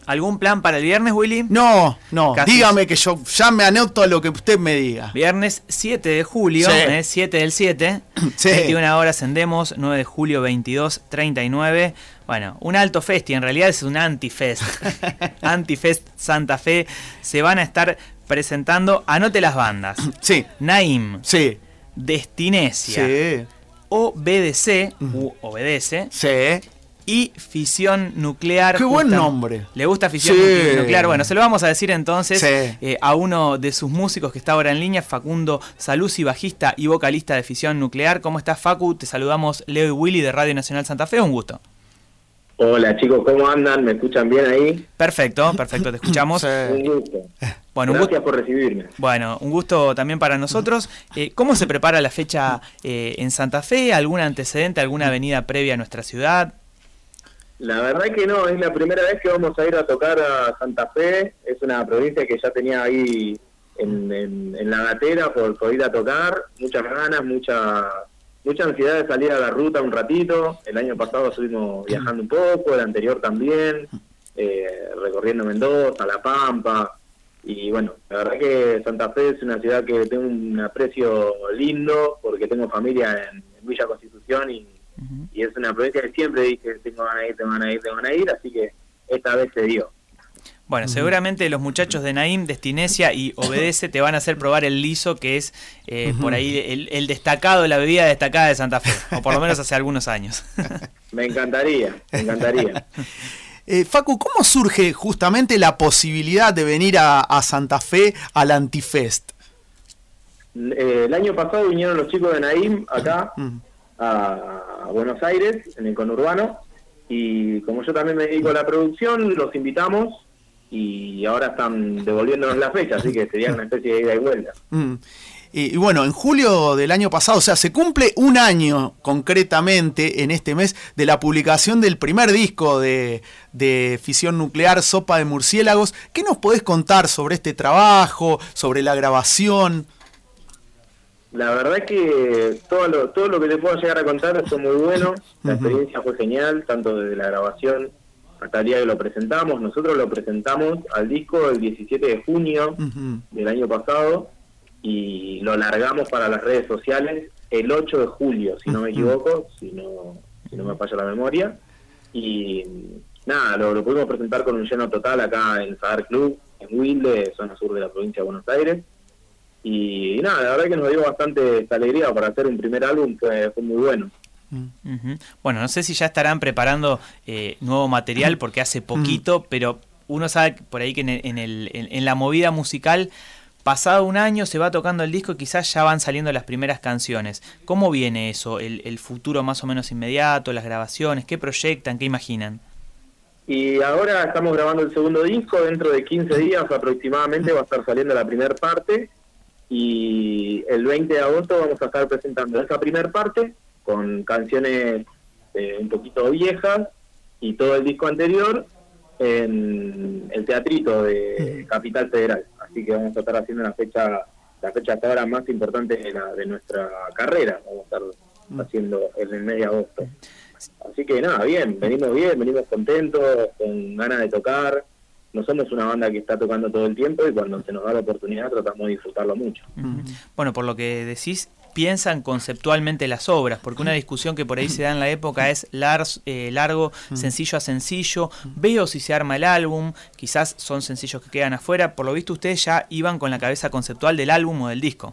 ¿Algún plan para el viernes, Willy? No, Casi. dígame que yo ya me anoto a lo que usted me diga. Viernes 7 de julio, Sí. 7 del 7, Sí. 21 horas en Demos, 9 de julio, 22:39. Bueno, un alto festi, en realidad es un antifest. Antifest Santa Fe. Se van a estar presentando, anote las bandas. Sí, Naim, sí, Destinecia, sí, OBDC, Obedece, sí. y Fisión Nuclear. Qué buen nombre. ¿Le gusta Fisión Sí. Nuclear? Bueno, se lo vamos a decir entonces Sí. a uno de sus músicos que está ahora en línea, Facundo Saluzzi, bajista y vocalista de Fisión Nuclear. ¿Cómo estás, Facu? Te saludamos Leo y Willy de Radio Nacional Santa Fe. Un gusto. Hola chicos, ¿cómo andan? ¿Me escuchan bien ahí? Perfecto, te escuchamos. Sí. Un gusto. Bueno, Gracias por recibirme. Bueno, un gusto también para nosotros. ¿Cómo se prepara la fecha en Santa Fe? ¿Algún antecedente, alguna avenida previa a nuestra ciudad? La verdad que no, es la primera vez que vamos a ir a tocar a Santa Fe. Es una provincia que ya tenía ahí en la gatera por ir a tocar. Muchas ganas, mucha ansiedad de salir a la ruta un ratito. El año pasado estuvimos viajando un poco, el anterior también, recorriendo Mendoza, La Pampa. Y bueno, la verdad que Santa Fe es una ciudad que tengo un aprecio lindo porque tengo familia en Villa Constitución y es una provincia que siempre dije, tengo ganas de ir, así que esta vez se dio. Bueno, seguramente los muchachos de Naim, Destinecia y Obedece te van a hacer probar el liso, que es por ahí el destacado, la bebida destacada de Santa Fe, o por lo menos hace algunos años. Me encantaría. Facu, ¿cómo surge justamente la posibilidad de venir a Santa Fe al Antifest? El año pasado vinieron los chicos de Naim acá a Buenos Aires, en el conurbano, y como yo también me dedico a la producción, los invitamos y ahora están devolviéndonos la fecha, así que sería una especie de ida y vuelta. Y bueno, en julio del año pasado, o sea, se cumple un año concretamente en este mes de la publicación del primer disco de Fisión Nuclear, Sopa de Murciélagos. ¿Qué nos podés contar sobre este trabajo, sobre la grabación? La verdad es que todo lo que te puedo llegar a contar fue muy bueno. La experiencia fue genial, tanto desde la grabación hasta el día que lo presentamos. Nosotros lo presentamos al disco el 17 de junio del año pasado y lo largamos para las redes sociales el 8 de julio, si no me equivoco, si no me falla la memoria. Y nada, lo pudimos presentar con un lleno total acá en Sadar Club, en Wilde, zona sur de la provincia de Buenos Aires. Y nada, la verdad que nos dio bastante alegría para hacer un primer álbum, fue muy bueno. Bueno, no sé si ya estarán preparando nuevo material porque hace poquito, pero uno sabe por ahí que en la movida musical, pasado un año se va tocando el disco y quizás ya van saliendo las primeras canciones. ¿Cómo viene eso? ¿El futuro más o menos inmediato, las grabaciones? ¿Qué proyectan? ¿Qué imaginan? Y ahora estamos grabando el segundo disco, dentro de 15 días aproximadamente va a estar saliendo la primera parte y el 20 de agosto vamos a estar presentando esa primera parte con canciones un poquito viejas y todo el disco anterior en el teatrito de Capital Federal. Así que vamos a estar haciendo la fecha hasta ahora más importante de nuestra carrera. Vamos a estar haciendo en el mes de agosto. Así que nada, venimos contentos, con ganas de tocar. No somos una banda que está tocando todo el tiempo y cuando se nos da la oportunidad tratamos de disfrutarlo mucho. Bueno, por lo que decís, piensan conceptualmente las obras, porque una discusión que por ahí se da en la época es largo, sencillo a sencillo, veo si se arma el álbum, quizás son sencillos que quedan afuera. Por lo visto ustedes ya iban con la cabeza conceptual del álbum o del disco.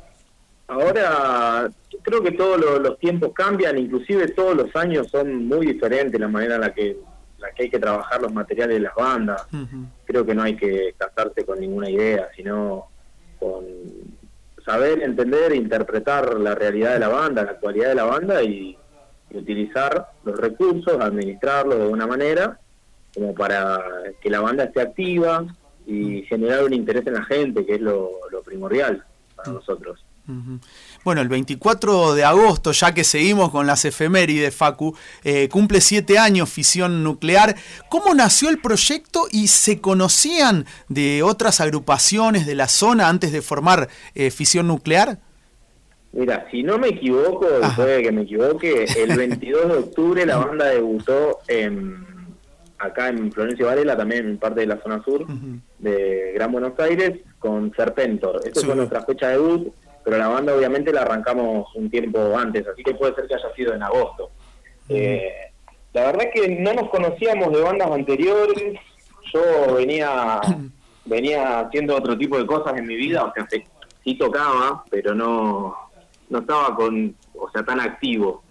Ahora creo que todos los tiempos cambian, inclusive todos los años son muy diferentes la manera en la que hay que trabajar los materiales de las bandas. Creo que no hay que casarse con ninguna idea, sino con saber, entender e interpretar la realidad de la banda, la actualidad de la banda y utilizar los recursos, administrarlos de una manera como para que la banda esté activa y generar un interés en la gente, que es lo primordial para nosotros. Bueno, el 24 de agosto, ya que seguimos con las efemérides, Facu, cumple 7 años Fisión Nuclear. ¿Cómo nació el proyecto y se conocían de otras agrupaciones de la zona antes de formar Fisión Nuclear? Mira, si no me equivoco, puede que me equivoque, el 22 de octubre la banda debutó acá en Florencio Varela, también en parte de la zona sur de Gran Buenos Aires, con Serpentor. Esta fue nuestra fecha de debut, pero la banda obviamente la arrancamos un tiempo antes, así que puede ser que haya sido en agosto. La verdad es que no nos conocíamos de bandas anteriores. Yo venía haciendo otro tipo de cosas en mi vida, o sea, sí tocaba, pero no estaba tan activo.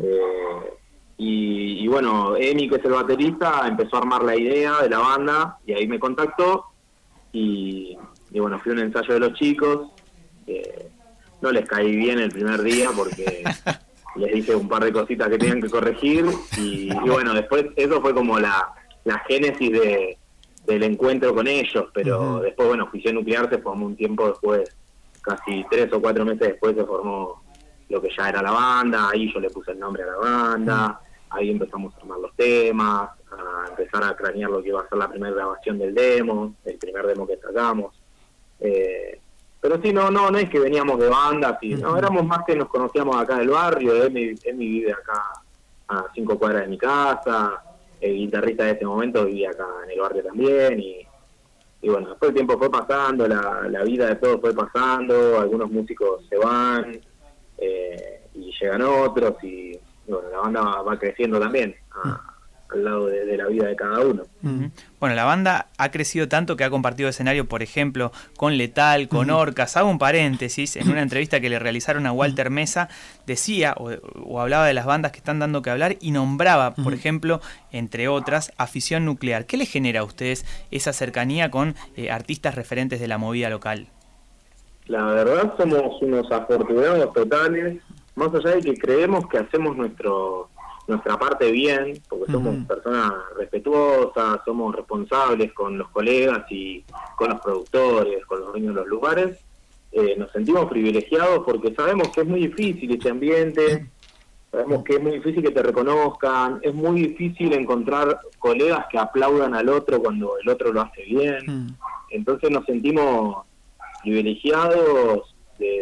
Y bueno, Emi, que es el baterista, empezó a armar la idea de la banda y ahí me contactó y bueno, fui a un ensayo de los chicos. No les caí bien el primer día porque les dije un par de cositas que tenían que corregir y bueno, después eso fue como la génesis del encuentro con ellos, pero después, bueno, Fisión Nuclear se formó un tiempo después, casi 3 o 4 meses después se formó lo que ya era la banda, ahí yo le puse el nombre a la banda, ahí empezamos a armar los temas, a empezar a cranear lo que iba a ser la primera grabación del demo, el primer demo que sacamos. Pero sí, no es que veníamos de bandas, no, éramos más que nos conocíamos acá del barrio. Emi vive acá a 5 cuadras de mi casa, el guitarrista de ese momento vivía acá en el barrio también, y bueno, después el tiempo fue pasando, la vida de todos fue pasando, algunos músicos se van, y llegan otros, y bueno, la banda va creciendo también, al lado de la vida de cada uno. Bueno, la banda ha crecido tanto que ha compartido escenario, por ejemplo, con Letal, con Orcas. Hago un paréntesis, en una entrevista que le realizaron a Walter Mesa, decía o hablaba de las bandas que están dando que hablar y nombraba, por ejemplo, entre otras, a Fisión Nuclear. ¿Qué les genera a ustedes esa cercanía con artistas referentes de la movida local? La verdad somos unos afortunados totales, más allá de que creemos que hacemos nuestra parte bien, porque somos personas respetuosas, somos responsables con los colegas y con los productores, con los dueños de los lugares. Nos sentimos privilegiados porque sabemos que es muy difícil este ambiente, sabemos que es muy difícil que te reconozcan, es muy difícil encontrar colegas que aplaudan al otro cuando el otro lo hace bien. Entonces nos sentimos privilegiados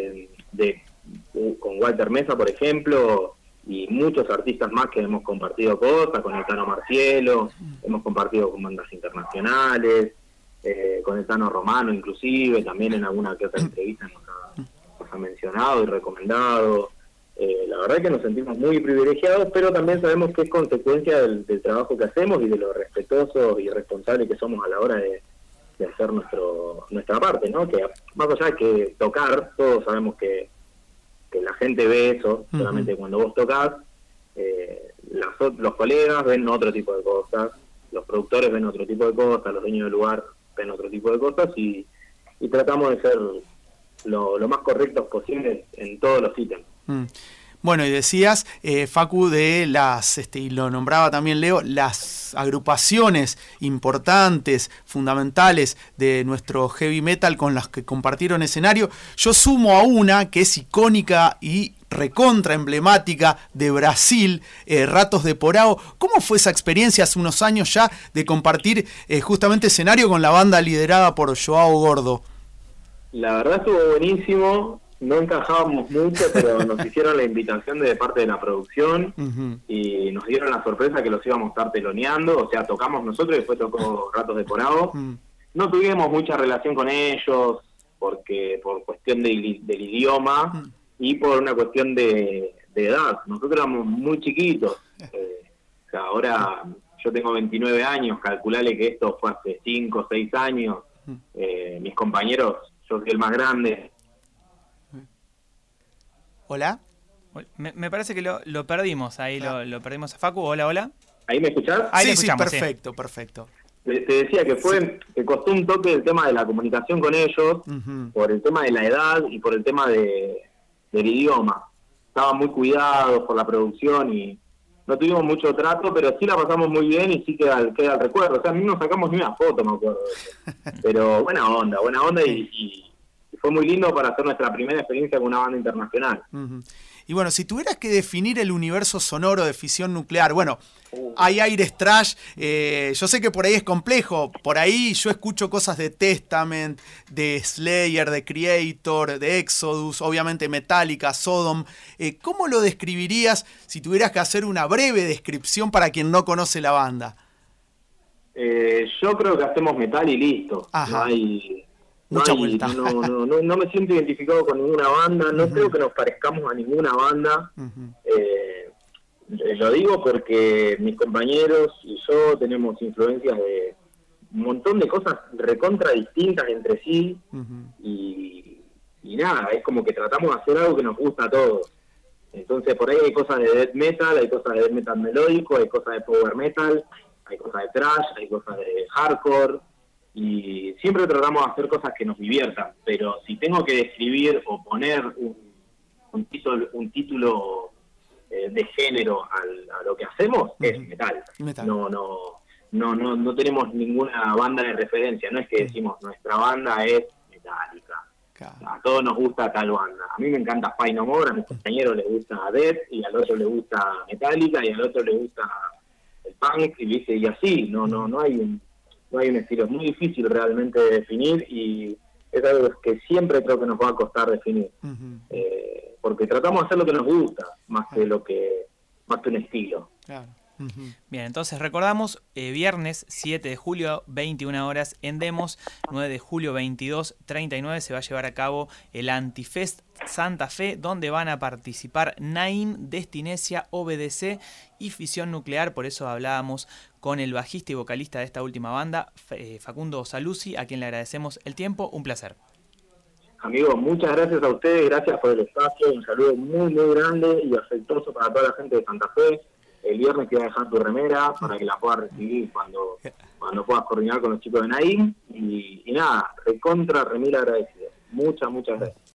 con Walter Mesa, por ejemplo, y muchos artistas más que hemos compartido cosas, con el Tano Marcielo, hemos compartido con bandas internacionales, con el Tano Romano inclusive, también en alguna que otra entrevista nos ha mencionado y recomendado. La verdad es que nos sentimos muy privilegiados, pero también sabemos que es consecuencia del trabajo que hacemos y de lo respetuosos y responsables que somos a la hora de hacer nuestra parte, ¿no? Que más allá de que tocar, todos sabemos que la gente ve eso, solamente cuando vos tocás, los colegas ven otro tipo de cosas, los productores ven otro tipo de cosas, los dueños del lugar ven otro tipo de cosas y tratamos de ser lo más correctos posibles en todos los ítems. Bueno, y decías, Facu, de y lo nombraba también Leo, las agrupaciones importantes, fundamentales de nuestro heavy metal con las que compartieron escenario. Yo sumo a una que es icónica y recontra emblemática de Brasil, Ratos de Porão. ¿Cómo fue esa experiencia hace unos años ya de compartir justamente escenario con la banda liderada por João Gordo? La verdad estuvo buenísimo. No encajábamos mucho, pero nos hicieron la invitación de parte de la producción y nos dieron la sorpresa que los íbamos a estar teloneando, o sea, tocamos nosotros y después tocó Ratos de Porão. No tuvimos mucha relación con ellos por cuestión del idioma y por una cuestión de edad. Nosotros éramos muy chiquitos. O sea, ahora yo tengo 29 años, calculale que esto fue hace 5 o 6 años. Mis compañeros, yo soy el más grande. ¿Hola? Me parece que lo perdimos ahí, lo perdimos a Facu. Hola. ¿Ahí me escuchás? Ahí Sí, perfecto. Te decía que que costó un toque el tema de la comunicación con ellos, por el tema de la edad y por el tema del idioma. Estaban muy cuidados por la producción y no tuvimos mucho trato, pero sí la pasamos muy bien y sí queda el recuerdo. O sea, a mí no sacamos ni una foto, me acuerdo de eso. Pero buena onda y fue muy lindo para hacer nuestra primera experiencia con una banda internacional. Y bueno, si tuvieras que definir el universo sonoro de Fisión Nuclear, bueno, hay aires trash, yo sé que por ahí es complejo, por ahí yo escucho cosas de Testament, de Slayer, de Creator, de Exodus, obviamente Metallica, Sodom. ¿Cómo lo describirías si tuvieras que hacer una breve descripción para quien no conoce la banda? Yo creo que hacemos metal y listo. Ajá. No hay... Mucha vuelta. No me siento identificado con ninguna banda, no creo que nos parezcamos a ninguna banda. Lo digo porque mis compañeros y yo tenemos influencias de un montón de cosas recontra distintas entre sí, y nada, es como que tratamos de hacer algo que nos gusta a todos. Entonces por ahí hay cosas de death metal, hay cosas de death metal melódico, hay cosas de power metal, hay cosas de thrash, hay cosas de hardcore, y siempre tratamos de hacer cosas que nos diviertan, pero si tengo que describir o poner un título de género a lo que hacemos, es metal. No tenemos ninguna banda de referencia, no es que decimos nuestra banda es Metallica. A todos nos gusta tal banda. A mí me encanta Faith No More, a mis compañeros les gusta Death, y al otro le gusta Metallica, y al otro le gusta el punk, y así. No hay un estilo. Es muy difícil realmente de definir, y es algo que siempre creo que nos va a costar definir. Porque tratamos de hacer lo que nos gusta, más que un estilo. Claro. Bien, entonces recordamos, viernes 7 de julio, 21 horas en Demos, 9 de julio, 22:39 se va a llevar a cabo el Antifest Santa Fe, donde van a participar Naim, Destinecia, OBDC y Fisión Nuclear. Por eso hablábamos con el bajista y vocalista de esta última banda, Facundo Saluzzi, a quien le agradecemos el tiempo. Un placer. Amigos, muchas gracias a ustedes, gracias por el espacio, un saludo muy muy grande y afectuoso para toda la gente de Santa Fe. El viernes te voy a dejar tu remera para que la puedas recibir cuando puedas coordinar con los chicos de Naim. Y nada, recontra remil agradecido. Muchas gracias.